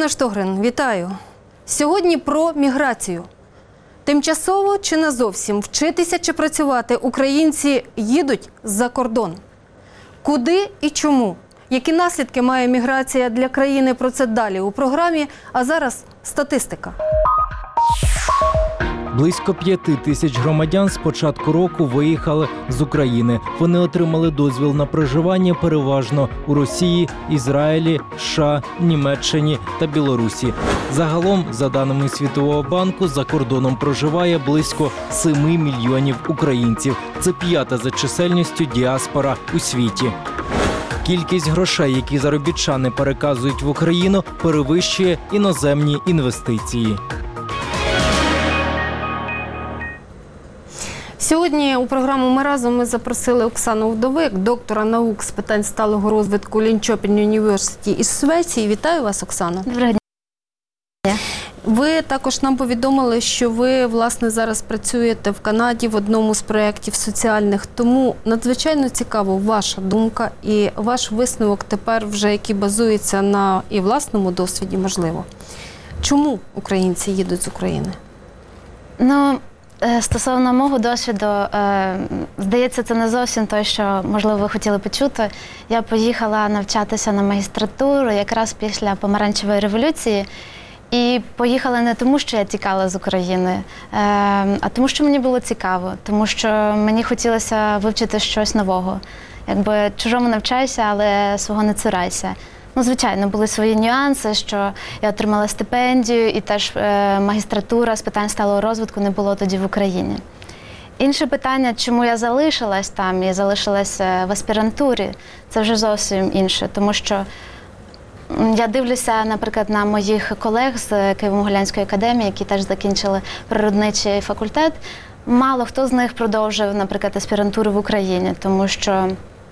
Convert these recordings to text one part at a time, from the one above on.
Ірина Штогрин, вітаю. Сьогодні про міграцію. Тимчасово чи не зовсім вчитися чи працювати українці їдуть за кордон. Куди і чому? Які наслідки має міграція для країни? Про це далі у програмі. А зараз статистика. Близько 5 тисяч громадян з початку року виїхали з України. Вони отримали дозвіл на проживання переважно у Росії, Ізраїлі, США, Німеччині та Білорусі. Загалом, за даними Світового банку, за кордоном проживає близько 7 мільйонів українців. Це 5-та за чисельністю діаспора у світі. Кількість грошей, які заробітчани переказують в Україну, перевищує іноземні інвестиції. Сьогодні у програму «Ми разом» ми запросили Оксану Вдовик, доктора наук з питань сталого розвитку Лінкопін Юніверситі із Швеції. Вітаю вас, Оксано. Доброго дня. Ви також нам повідомили, що ви, власне, зараз працюєте в Канаді в одному з проєктів соціальних. Тому надзвичайно цікаво ваша думка і ваш висновок тепер вже, який базується на і власному досвіді, можливо. Чому українці їдуть з України? Стосовно мого досвіду, здається, це не зовсім те, що, можливо, ви хотіли почути. Я поїхала навчатися на магістратуру якраз після Помаранчевої революції. І поїхала не тому, що я тікала з України, а тому, що мені було цікаво, тому що мені хотілося вивчити щось нового. Якби чужому навчайся, але свого не цурайся. Звичайно, були свої нюанси, що я отримала стипендію і теж магістратура з питань сталого розвитку не було тоді в Україні. Інше питання, чому я залишилась там і залишилась в аспірантурі, це вже зовсім інше, тому що я дивлюся, наприклад, на моїх колег з Києво-Могилянської академії, які теж закінчили природничий факультет. Мало хто з них продовжив, наприклад, аспірантуру в Україні, тому що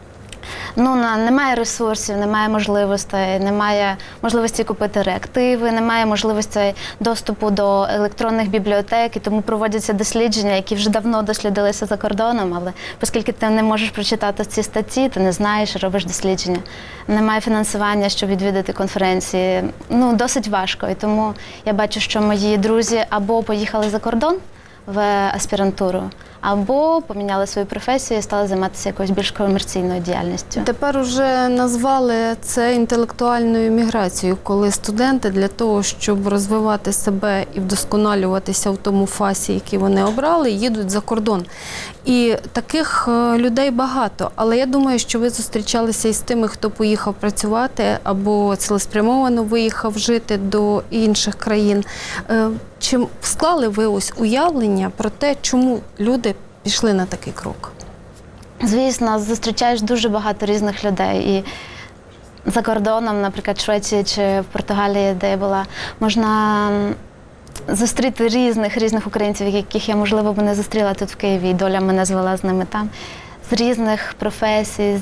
немає ресурсів, немає можливостей, немає можливості купити реактиви, немає можливості доступу до електронних бібліотек, і тому проводяться дослідження, які вже давно дослідилися за кордоном, але оскільки ти не можеш прочитати ці статті, ти не знаєш, робиш дослідження. Немає фінансування, щоб відвідати конференції. Досить важко, і тому я бачу, що мої друзі або поїхали за кордон в аспірантуру, або поміняли свою професію і стали займатися якоюсь більш комерційною діяльністю. Тепер уже назвали це інтелектуальною міграцією, коли студенти для того, щоб розвивати себе і вдосконалюватися в тому фасі, який вони обрали, їдуть за кордон. І таких людей багато. Але я думаю, що ви зустрічалися із тими, хто поїхав працювати або цілеспрямовано виїхав жити до інших країн. Чи склали ви ось уявлення про те, чому люди пішли на такий крок? Звісно, зустрічаєш дуже багато різних людей. І за кордоном, наприклад, в Швеції чи в Португалії, де я була, можна зустріти різних українців, яких я, можливо, б не зустріла тут в Києві, і доля мене звела з ними там. З різних професій,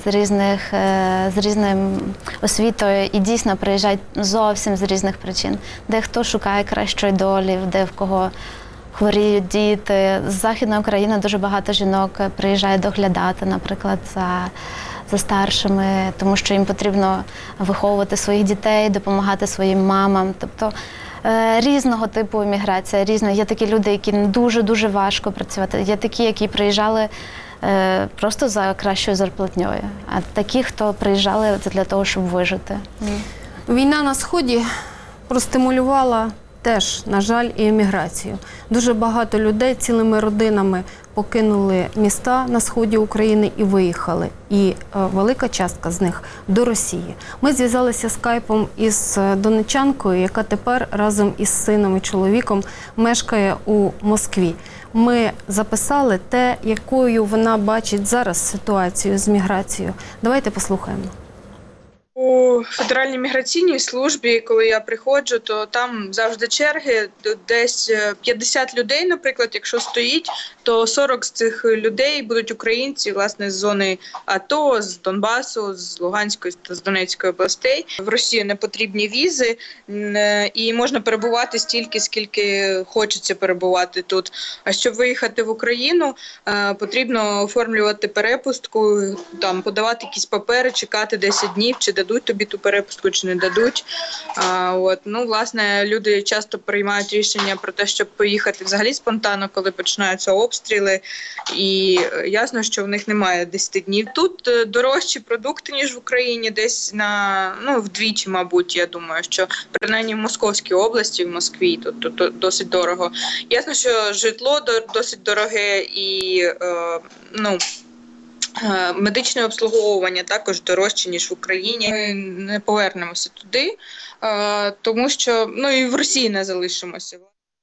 з різною освітою, і дійсно приїжджають зовсім з різних причин. Дехто шукає кращої долі, де в кого хворіють діти. З Західної України дуже багато жінок приїжджає доглядати, наприклад, за старшими, тому що їм потрібно виховувати своїх дітей, допомагати своїм мамам. Тобто різного типу еміграція, різна. Є такі люди, яким дуже-дуже важко працювати. Є такі, які приїжджали просто за кращою зарплатньою, а такі, хто приїжджали для того, щоб вижити. Війна на Сході простимулювала теж, на жаль, і еміграцію. Дуже багато людей цілими родинами покинули міста на сході України і виїхали. І велика частка з них до Росії. Ми зв'язалися скайпом із донеччанкою, яка тепер разом із сином і чоловіком мешкає у Москві. Ми записали те, якою вона бачить зараз ситуацію з міграцією. Давайте послухаємо. У Федеральній міграційній службі, коли я приходжу, то там завжди черги, десь 50 людей, наприклад, якщо стоїть, то 40 з цих людей будуть українці, власне, з зони АТО, з Донбасу, з Луганської та з Донецької областей. В Росію не потрібні візи і можна перебувати стільки, скільки хочеться перебувати тут. А щоб виїхати в Україну, потрібно оформлювати перепустку, там подавати якісь папери, чекати 10 днів чи дадуть тобі ту перепустку чи не дадуть. Власне, люди часто приймають рішення про те, щоб поїхати взагалі спонтанно, коли починаються обстріли. І ясно, що в них немає 10 днів. Тут дорожчі продукти, ніж в Україні, десь вдвічі, мабуть, я думаю, що принаймні в Московській області, в Москві, тут досить дорого. Ясно, що житло досить дороге і медичне обслуговування також дорожче, ніж в Україні. Ми не повернемося туди, тому що і в Росії не залишимося.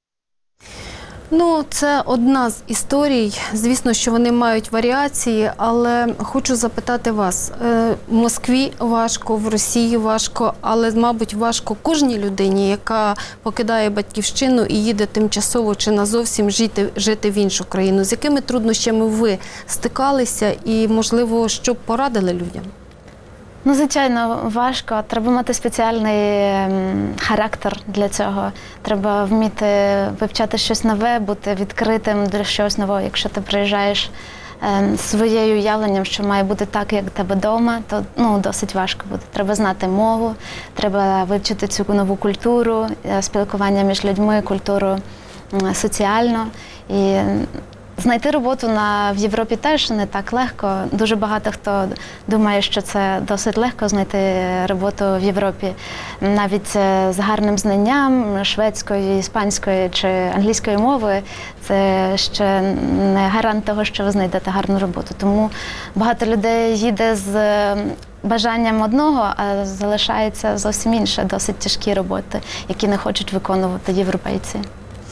Це одна з історій. Звісно, що вони мають варіації, але хочу запитати вас. В Москві важко, в Росії важко, але, мабуть, важко кожній людині, яка покидає батьківщину і їде тимчасово чи назовсім жити в іншу країну. З якими труднощами ви стикалися і, можливо, що б порадили людям? Звичайно, важко. Треба мати спеціальний характер для цього. Треба вміти вивчати щось нове, бути відкритим до щось нового. Якщо ти приїжджаєш своєю уявленням, що має бути так, як в тебе вдома, то досить важко буде. Треба знати мову, треба вивчити цю нову культуру, спілкування між людьми, культуру соціальну. І знайти роботу в Європі теж не так легко. Дуже багато хто думає, що це досить легко знайти роботу в Європі. Навіть з гарним знанням шведської, іспанської чи англійської мови це ще не гарант того, що ви знайдете гарну роботу. Тому багато людей їде з бажанням одного, а залишається зовсім інше, досить тяжкі роботи, які не хочуть виконувати європейці.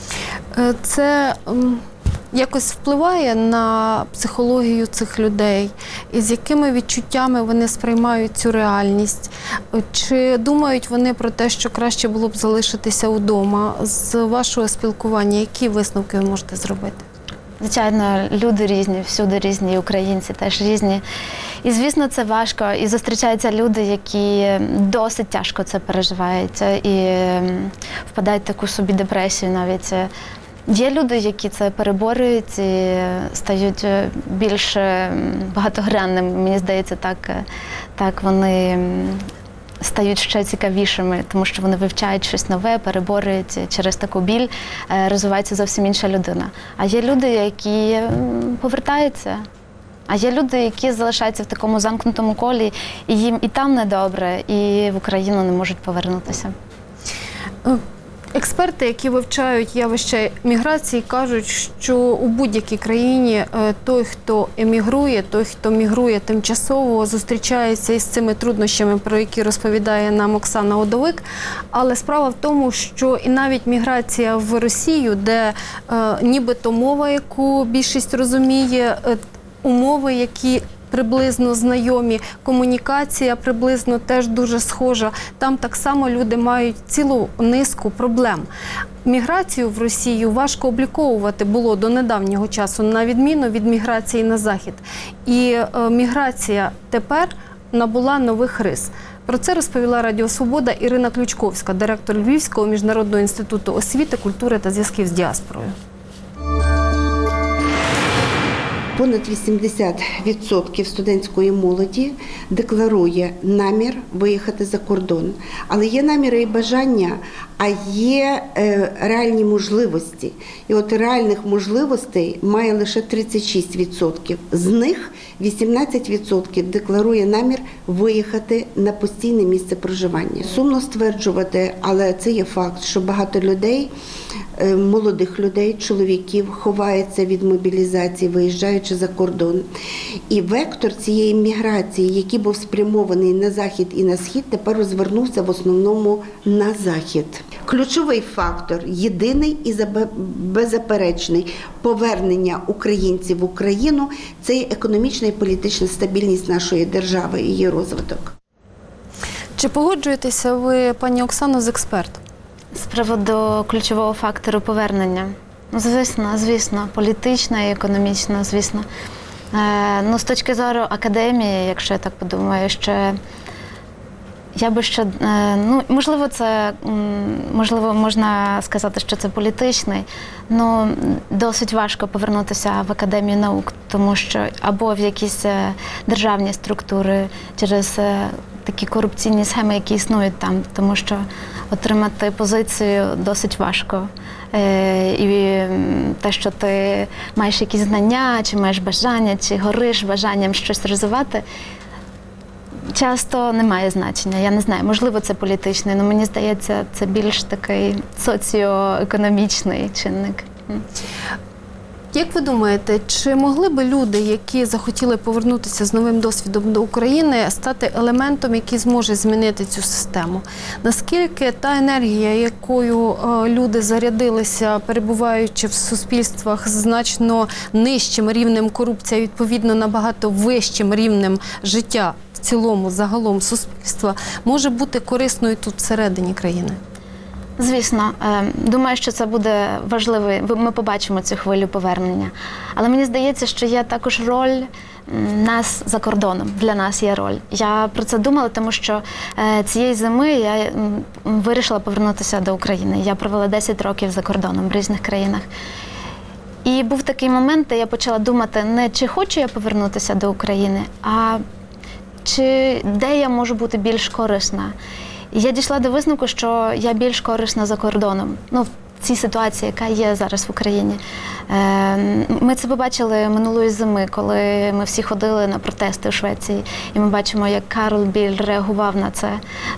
Це якось впливає на психологію цих людей? І з якими відчуттями вони сприймають цю реальність? Чи думають вони про те, що краще було б залишитися вдома? З вашого спілкування, які висновки ви можете зробити? Звичайно, люди різні, всюди різні, і українці теж різні. І, звісно, це важко. І зустрічаються люди, які досить тяжко це переживають і впадають в таку собі депресію навіть. Є люди, які це переборюють і стають більш багатогранними. Мені здається, так вони стають ще цікавішими, тому що вони вивчають щось нове, переборюють через таку біль, розвивається зовсім інша людина. А є люди, які повертаються. А є люди, які залишаються в такому замкнутому колі, і їм і там недобре, і в Україну не можуть повернутися. Експерти, які вивчають явище міграції, кажуть, що у будь-якій країні той, хто емігрує, той, хто мігрує тимчасово, зустрічається із цими труднощами, про які розповідає нам Оксана Удовик. Але справа в тому, що і навіть міграція в Росію, де нібито мова, яку більшість розуміє, умови, які приблизно знайомі, комунікація приблизно теж дуже схожа. Там так само люди мають цілу низку проблем. Міграцію в Росію важко обліковувати було до недавнього часу, на відміну від міграції на Захід. І міграція тепер набула нових рис. Про це розповіла Радіо Свобода Ірина Ключковська, директор Львівського міжнародного інституту освіти, культури та зв'язків з діаспорою. Понад 80% студентської молоді декларує намір виїхати за кордон. Але є наміри і бажання, а є реальні можливості. І от реальних можливостей має лише 36%. З них 18% декларує намір виїхати на постійне місце проживання. Сумно стверджувати, але це є факт, що багато людей, молодих людей, чоловіків ховаються від мобілізації, виїжджаючи за кордон. І вектор цієї міграції, який був спрямований на захід і на схід, тепер розвернувся в основному на захід. Ключовий фактор, єдиний і беззаперечний повернення українців в Україну – це економічна і політична стабільність нашої держави і її розвиток. Чи погоджуєтеся ви, пані Оксано, з експертом? З приводу ключового фактору повернення? Звісно, політично і економічно, звісно. З точки зору академії, якщо я так подумаю, що я би ще, можливо, можна сказати, що це політичний, але досить важко повернутися в Академію наук, тому що або в якісь державні структури через такі корупційні схеми, які існують там, тому що отримати позицію досить важко. І те, що ти маєш якісь знання, чи маєш бажання, чи гориш бажанням щось розвивати, часто не має значення. Я не знаю, можливо, це політичний, але мені здається, це більш такий соціоекономічний чинник. Як ви думаєте, чи могли би люди, які захотіли повернутися з новим досвідом до України, стати елементом, який зможе змінити цю систему? Наскільки та енергія, якою люди зарядилися, перебуваючи в суспільствах з значно нижчим рівнем корупції, відповідно набагато вищим рівнем життя в цілому, загалом суспільства, може бути корисною тут всередині країни? Звісно, думаю, що це буде важливо, ми побачимо цю хвилю повернення. Але мені здається, що є також роль нас за кордоном, для нас є роль. Я про це думала, тому що цієї зими я вирішила повернутися до України. Я провела 10 років за кордоном в різних країнах. І був такий момент, де я почала думати не чи хочу я повернутися до України, а де я можу бути більш корисна. І я дійшла до висновку, що я більш корисна за кордоном. В цій ситуації, яка є зараз в Україні. Ми це побачили минулої зими, коли ми всі ходили на протести у Швеції. І ми бачимо, як Карл Біль реагував на це,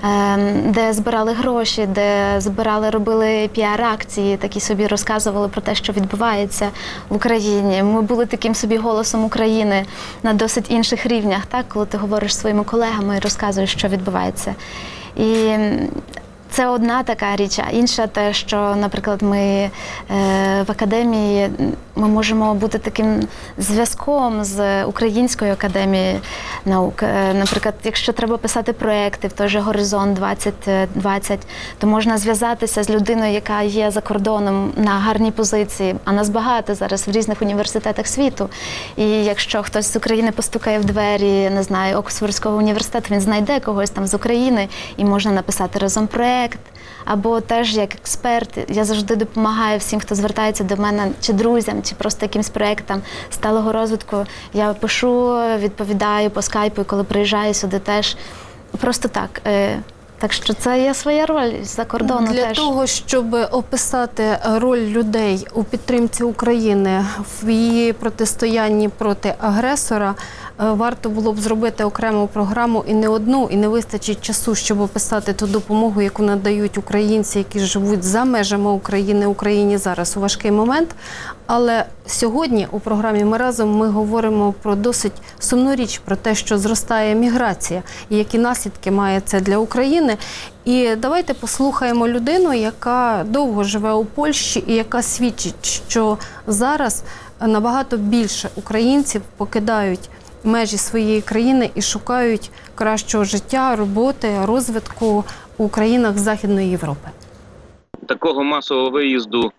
де збирали гроші, де робили піар-акції, такі собі розказували про те, що відбувається в Україні. Ми були таким собі голосом України на досить інших рівнях, так? Коли ти говориш зі своїми колегами і розказуєш, що відбувається. І це одна така річ, а інша те, що, наприклад, ми в академії, ми можемо бути таким зв'язком з Українською академією наук. Наприклад, якщо треба писати проекти в той же «Горизонт 2020», то можна зв'язатися з людиною, яка є за кордоном на гарній позиції, а нас багато зараз в різних університетах світу. І якщо хтось з України постукає в двері, не знаю, Оксфордського університету, він знайде когось там з України і можна написати разом проект. Або теж як експерт, я завжди допомагаю всім, хто звертається до мене, чи друзям, чи просто якимсь проєктам сталого розвитку. Я пишу, відповідаю по скайпу, коли приїжджаю сюди теж. Просто так. Так що це є своя роль за кордону теж. Для того, щоб описати роль людей у підтримці України в її протистоянні проти агресора, варто було б зробити окрему програму і не одну, і не вистачить часу, щоб описати ту допомогу, яку надають українці, які живуть за межами України, Україні зараз у важкий момент. Але сьогодні у програмі «Ми разом» ми говоримо про досить сумну річ, про те, що зростає міграція і які наслідки має це для України. І давайте послухаємо людину, яка довго живе у Польщі і яка свідчить, що зараз набагато більше українців покидають межі своєї країни і шукають кращого життя, роботи, розвитку у країнах Західної Європи. Такого масового виїзду,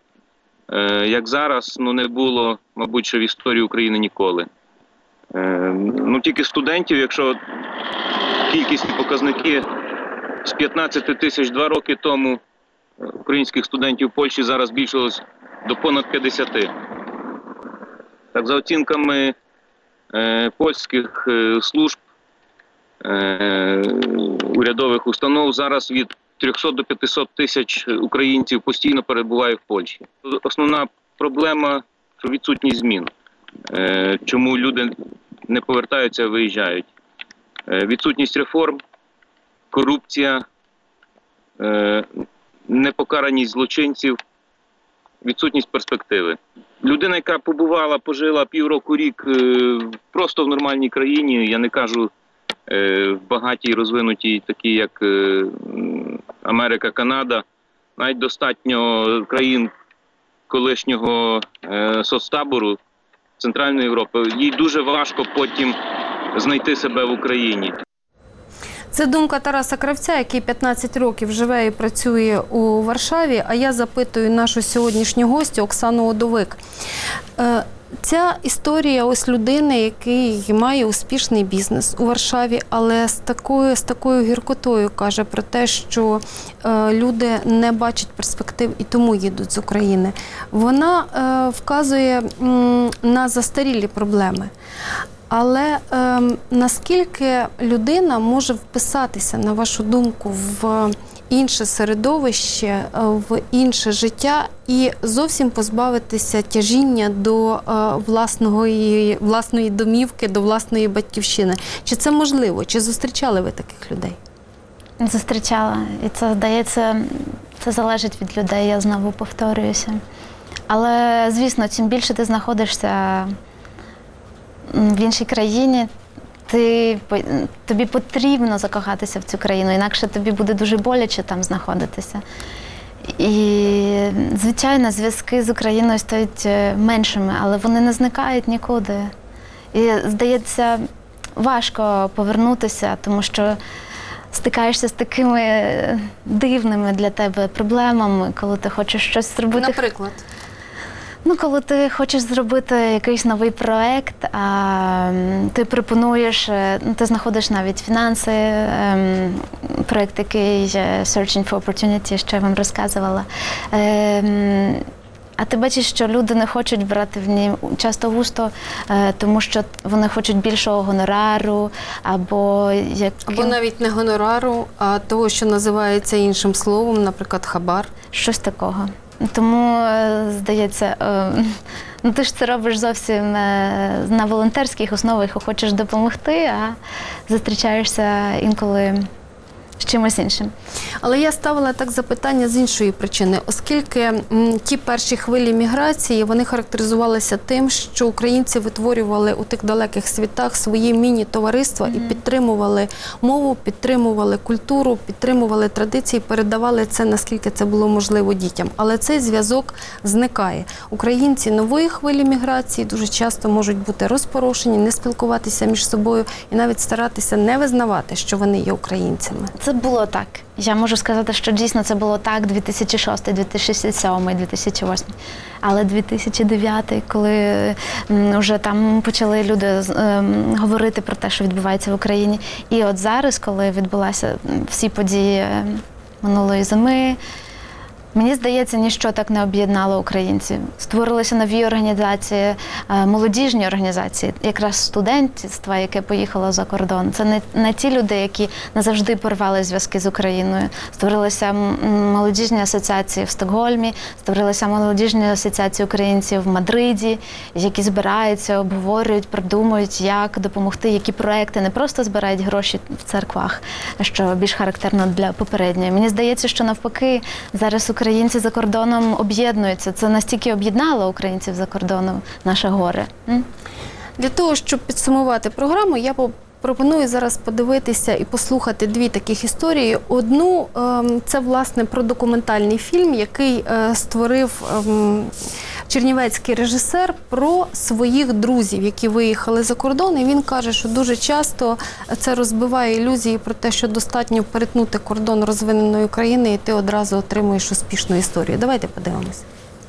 як зараз, не було, мабуть, що в історії України ніколи. Тільки студентів, якщо кількісні показники з 15 тисяч 2 роки тому українських студентів в Польщі зараз збільшилось до понад 50. Так, за оцінками польських служб, урядових установ, зараз від 300 до 500 тисяч українців постійно перебуває в Польщі. Основна проблема – що відсутність змін. Чому люди не повертаються, а виїжджають. Відсутність реформ, корупція, непокараність злочинців, відсутність перспективи. Людина, яка пожила півроку-рік просто в нормальній країні, я не кажу в багатій, розвинутій, такій як Америка, Канада, навіть достатньо країн колишнього соцтабору Центральної Європи, їй дуже важко потім знайти себе в Україні. Це думка Тараса Кравця, який 15 років живе і працює у Варшаві, а я запитую нашу сьогоднішню гостю Оксану Одовик. Ця історія ось людини, який має успішний бізнес у Варшаві, але з такою гіркотою каже про те, що люди не бачать перспектив і тому їдуть з України. Вона вказує на застарілі проблеми. Але наскільки людина може вписатися, на вашу думку, в інше середовище, в інше життя і зовсім позбавитися тяжіння до власної домівки, до власної батьківщини? Чи це можливо? Чи зустрічали ви таких людей? Зустрічала. І це, здається, це залежить від людей, я знову повторююся. Але, звісно, чим більше ти знаходишся в іншій країні, тобі потрібно закохатися в цю країну, інакше тобі буде дуже боляче там знаходитися. І, звичайно, зв'язки з Україною стають меншими, але вони не зникають нікуди. І, здається, важко повернутися, тому що стикаєшся з такими дивними для тебе проблемами, коли ти хочеш щось зробити. Наприклад? Коли ти хочеш зробити якийсь новий проєкт, а ти пропонуєш, ти знаходиш навіть фінанси, проєкт, який Searching for Opportunity, що я вам розказувала. А ти бачиш, що люди не хочуть брати в ній часто густо, тому що вони хочуть більшого гонорару, або навіть не гонорару, а того, що називається іншим словом, наприклад, хабар. Щось такого. Тому, здається, ти ж це робиш зовсім на волонтерських основах, хочеш допомогти, а зустрічаєшся інколи з чимось іншим. Але я ставила так запитання з іншої причини, оскільки ті перші хвилі міграції, вони характеризувалися тим, що українці витворювали у тих далеких світах свої міні-товариства і підтримували мову, підтримували культуру, підтримували традиції, передавали це, наскільки це було можливо дітям. Але цей зв'язок зникає. Українці нової хвилі міграції дуже часто можуть бути розпорошені, не спілкуватися між собою і навіть старатися не визнавати, що вони є українцями. Це було так. Я можу сказати, що дійсно це було так 2006, 2007, 2008. Але 2009, коли вже там почали люди говорити про те, що відбувається в Україні. І от зараз, коли відбулися всі події минулої зими, мені здається, ніщо так не об'єднало українців. Створилися нові організації, молодіжні організації, якраз студентство, яке поїхало за кордон. Це не ті люди, які назавжди порвали зв'язки з Україною. Створилися молодіжні асоціації в Стокгольмі, створилися молодіжні асоціації українців в Мадриді, які збираються, обговорюють, продумують, як допомогти, які проекти. Не просто збирають гроші в церквах, що більш характерно для попередньої. Мені здається, що навпаки, зараз українці за кордоном об'єднуються. Це настільки об'єднало українців за кордоном наше горе. Для того, щоб підсумувати програму, я пропоную зараз подивитися і послухати дві таких історії. Одну – це, власне, про документальний фільм, який створив чернівецький режисер про своїх друзів, які виїхали за кордон. І він каже, що дуже часто це розбиває ілюзії про те, що достатньо перетнути кордон розвиненої країни і ти одразу отримуєш успішну історію. Давайте подивимось.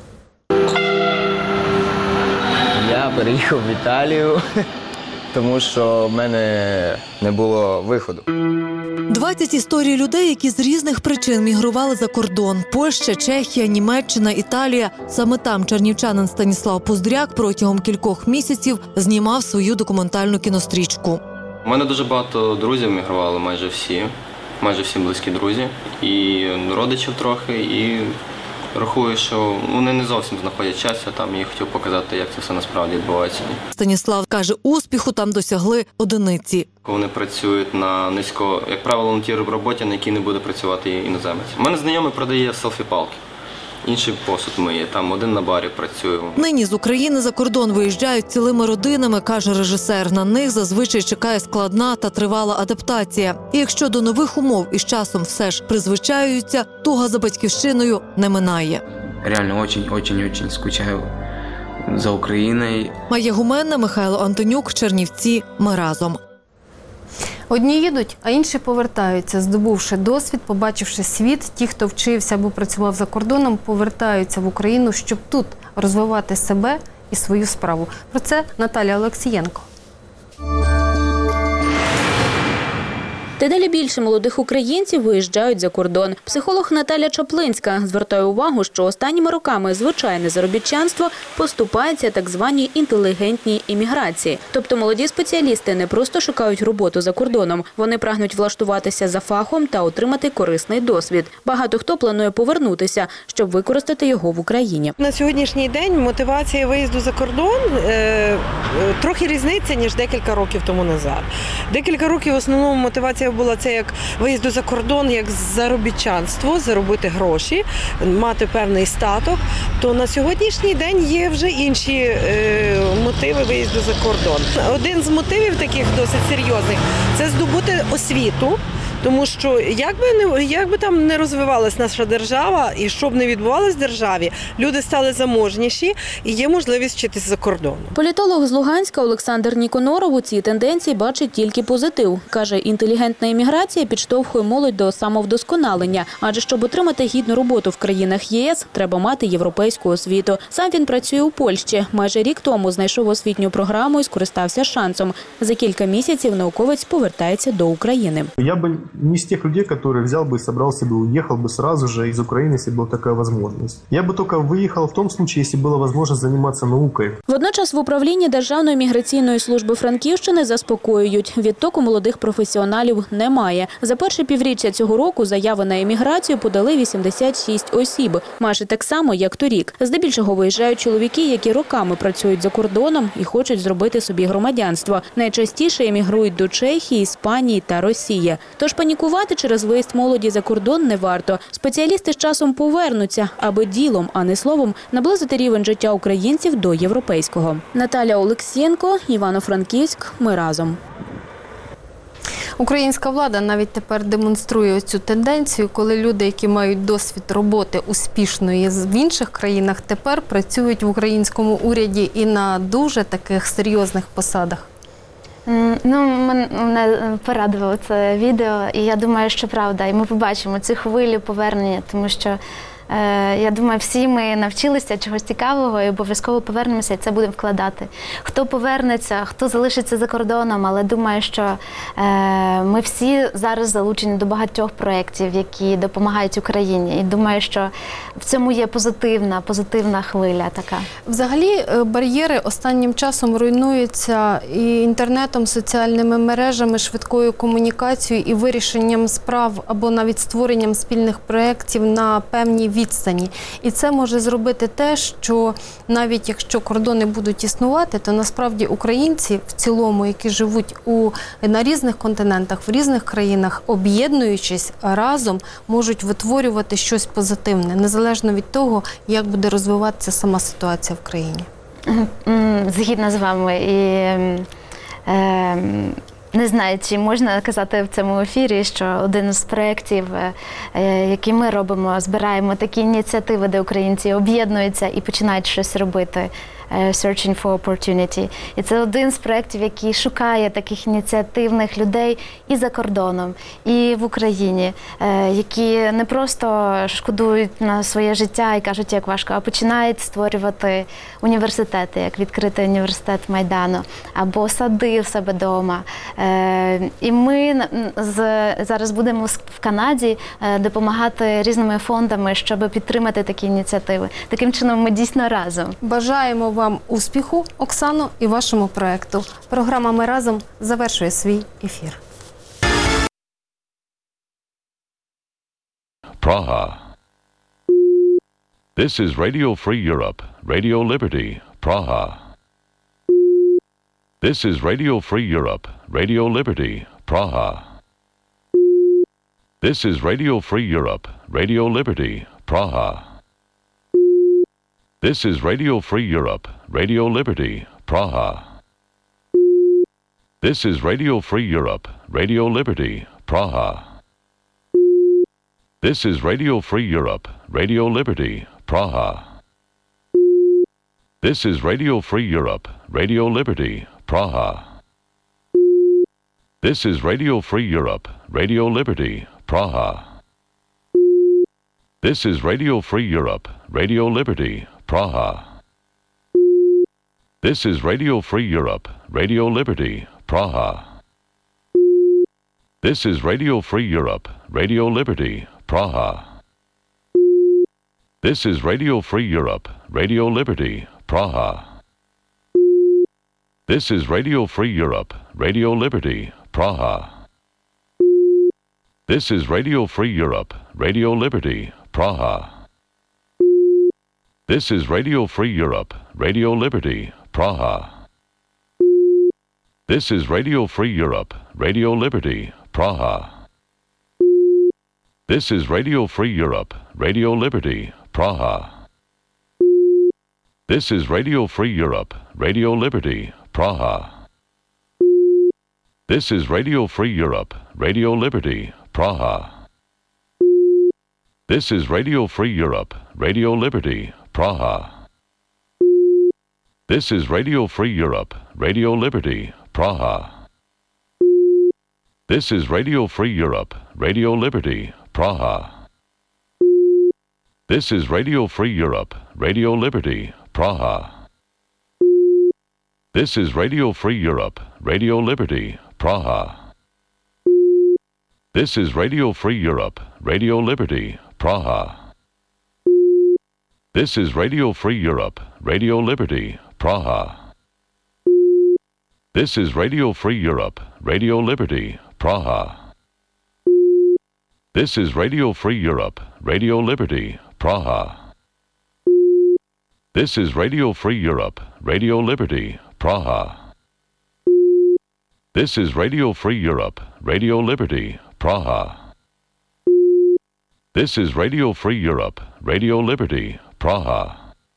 Я переїхав в Італію, тому що в мене не було виходу. 20 історій людей, які з різних причин мігрували за кордон. Польща, Чехія, Німеччина, Італія. Саме там чернівчанин Станіслав Пуздряк протягом кількох місяців знімав свою документальну кінострічку. У мене дуже багато друзів мігрували, майже всі близькі друзі. І родичів трохи, і рахую, що вони не зовсім знаходять час, я там їй хотів показати, як це все насправді відбувається. Станіслав каже, успіху там досягли одиниці. Вони працюють на низько, як правило, на тій роботі, на якій не буде працювати іноземець. У мене знайомий продає селфі-палки. Інший посуд миє, там один на барі працює. Нині з України за кордон виїжджають цілими родинами, каже режисер. На них зазвичай чекає складна та тривала адаптація. І якщо до нових умов із часом все ж призвичаюються, туга за батьківщиною не минає. Реально очень скучаю за Україною. Майя Гуменна, Михайло Антонюк, Чернівці. Ми разом. Одні їдуть, а інші повертаються, здобувши досвід, побачивши світ. Ті, хто вчився або працював за кордоном, повертаються в Україну, щоб тут розвивати себе і свою справу. Про це Наталія Олексієнко. Дедалі більше молодих українців виїжджають за кордон. Психолог Наталя Чаплинська звертає увагу, що останніми роками звичайне заробітчанство поступається так званій інтелігентній імміграції. Тобто молоді спеціалісти не просто шукають роботу за кордоном, вони прагнуть влаштуватися за фахом та отримати корисний досвід. Багато хто планує повернутися, щоб використати його в Україні. На сьогоднішній день мотивація виїзду за кордон трохи різниця, ніж декілька років тому назад. Декілька років в основному мотивація була це як виїзду за кордон, як заробітчанство, заробити гроші, мати певний статок. То на сьогоднішній день є вже інші мотиви виїзду за кордон. Один з мотивів таких досить серйозних – це здобути освіту. Тому що як би там не розвивалась наша держава і що б не відбувалось в державі, люди стали заможніші і є можливість вчитися за кордоном. Політолог з Луганська Олександр Ніконоров у цій тенденції бачить тільки позитив. Каже, інтелігентна імміграція підштовхує молодь до самовдосконалення, адже щоб отримати гідну роботу в країнах ЄС, треба мати європейську освіту. Сам він працює у Польщі. Майже рік тому знайшов освітню програму і скористався шансом. За кілька місяців науковець повертається до України. Я би не из тех людей, которые взял бы, собрался бы, уехал бы сразу же из Украины, если была такая возможность. Я бы только выехал в том случае, если была возможность заниматься наукой. Водночас в управлінні Державної міграційної служби Франківщини заспокоюють, відтоку молодих професіоналів немає. За перше півріччя цього року заяви на еміграцію подали 86 осіб, майже так само, як торік. Здебільшого виїжджають чоловіки, які роками працюють за кордоном і хочуть зробити собі громадянство. Найчастіше емігрують до Чехії, Іспанії та Росії. Тож панікувати через виїзд молоді за кордон не варто. Спеціалісти з часом повернуться, аби ділом, а не словом, наблизити рівень життя українців до європейського. Наталя Олексієнко, Івано-Франківськ. Ми разом. Українська влада навіть тепер демонструє цю тенденцію, коли люди, які мають досвід роботи успішної в інших країнах, тепер працюють в українському уряді і на дуже таких серйозних посадах. Мене порадувало це відео, і я думаю, що правда. І ми побачимо цю хвилю повернення, тому що, я думаю, всі ми навчилися чогось цікавого і обов'язково повернемося, і це будемо вкладати. Хто повернеться, хто залишиться за кордоном, але думаю, що ми всі зараз залучені до багатьох проєктів, які допомагають Україні. І думаю, що в цьому є позитивна хвиля така. Взагалі, бар'єри останнім часом руйнуються і інтернетом, соціальними мережами, швидкою комунікацією і вирішенням справ або навіть створенням спільних проєктів на певній відстані. І це може зробити те, що навіть якщо кордони будуть існувати, то насправді українці в цілому, які живуть на різних континентах, в різних країнах, об'єднуючись разом, можуть витворювати щось позитивне, незалежно від того, як буде розвиватися сама ситуація в країні. Згідна з вами. І не знаю, чи можна казати в цьому ефірі, що один з проєктів, який ми робимо, збираємо такі ініціативи, де українці об'єднуються і починають щось робити. Searching for Opportunity. І це один з проєктів, який шукає таких ініціативних людей і за кордоном, і в Україні, які не просто шкодують на своє життя і кажуть, як важко, а починають створювати університети, як відкритий університет Майдану, або сади в себе вдома. І ми зараз будемо в Канаді допомагати різними фондами, щоб підтримати такі ініціативи. Таким чином ми дійсно разом. Бажаємо вам успіху, Оксано, і вашому проєкту. Програма «Ми разом» завершує свій ефір. Praha. This is Radio Free Europe, Radio Liberty, Praha. This is Radio Free Europe, Radio Liberty, Praha. This is Radio Free Europe, Radio Liberty, Praha. This is Radio Free Europe, Radio Liberty, Praha. This is Radio Free Europe, Radio Liberty, Praha. This is Radio Free Europe, Radio Liberty, Praha. This is Radio Free Europe, Radio Liberty, Praha. This is Radio Free Europe, Radio Liberty, Praha. This is Radio Free Europe, Radio Liberty, Praha. This is Radio Free Europe, Radio Liberty, Praha. This is Radio Free Europe, Radio Liberty, Praha. This is Radio Free Europe, Radio Liberty, Praha. This is Radio Free Europe, Radio Liberty, Praha. This is Radio Free Europe, Radio Liberty, Praha. This is Radio Free Europe, Radio Liberty, Praha. This is Radio Free Europe, Radio Liberty, Praha. This is Radio Free Europe, Radio Liberty, Praha. This is Radio Free Europe, Radio Liberty, Praha. This is Radio Free Europe, Radio Liberty, Praha. This is Radio Free Europe, Radio Liberty, Praha. This is Radio Free Europe, Radio Liberty, Praha. This is Radio Free Europe, Radio Liberty, Praha. This is Radio Free Europe, Radio Liberty, Praha. This is Radio Free Europe, Radio Liberty, Praha. This is Radio Free Europe, Radio Liberty, Praha. This is Radio Free Europe, Radio Liberty, Praha. This is Radio Free Europe, Radio Liberty, Praha. This is Radio Free Europe, Radio Liberty, Praha. This is Radio Free Europe, Radio Liberty, Praha. This is Radio Free Europe, Radio Liberty, Praha. This is Radio Free Europe, Radio Liberty, Praha.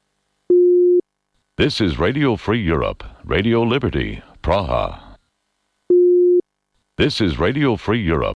This is Radio Free Europe, Radio Liberty, Praha. This is Radio Free Europe.